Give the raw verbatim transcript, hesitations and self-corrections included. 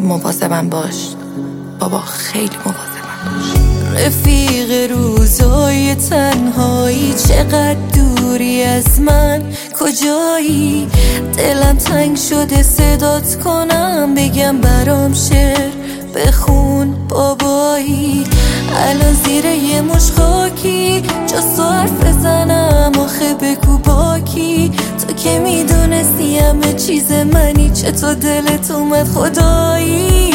مواظبم باش بابا، خیلی مواظبم باش. رفیق روزای تنهایی، چقدر دوری از من، کجایی؟ دلم تنگ شده صدات کنم، بگم برام شعر بخون بابایی. الان زیر یه مش خاکی، جز تو حرف بزنم آخه بگو باکی. تو که میدونستی همه چیز منی، چطور دلت اومد خدایی؟